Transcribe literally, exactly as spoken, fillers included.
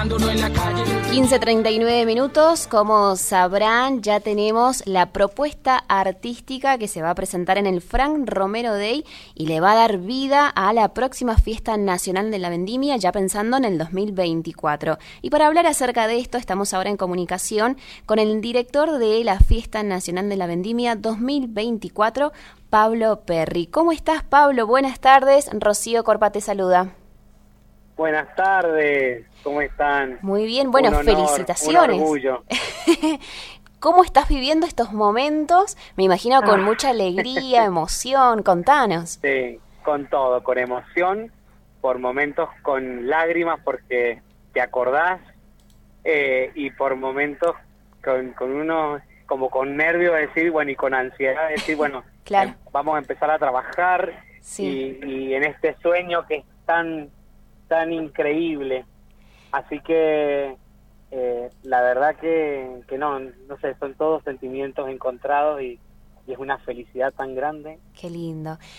buscándolo en la calle. quince treinta y nueve minutos, como sabrán, ya tenemos la propuesta artística que se va a presentar en el Frank Romero Day y le va a dar vida a la próxima Fiesta Nacional de la Vendimia, ya pensando en el dos mil veinticuatro. Y para hablar acerca de esto, estamos ahora en comunicación con el director de la Fiesta Nacional de la Vendimia dos mil veinticuatro, Pablo Perry. ¿Cómo estás, Pablo? Buenas tardes. Rocío Corpa te saluda. Buenas tardes, ¿cómo están? Muy bien, bueno, un honor, felicitaciones. Un orgullo. ¿Cómo estás viviendo estos momentos? Me imagino con mucha alegría, emoción, contanos. Sí, con todo, con emoción, por momentos con lágrimas porque te acordás, eh, y por momentos con, con uno como con nervios de decir, bueno, y con ansiedad de decir, bueno, claro. eh, vamos a empezar a trabajar, sí. y, y en este sueño que es tan... tan increíble, así que eh, la verdad que, que no, no sé, son todos sentimientos encontrados y, y es una felicidad tan grande. Qué lindo.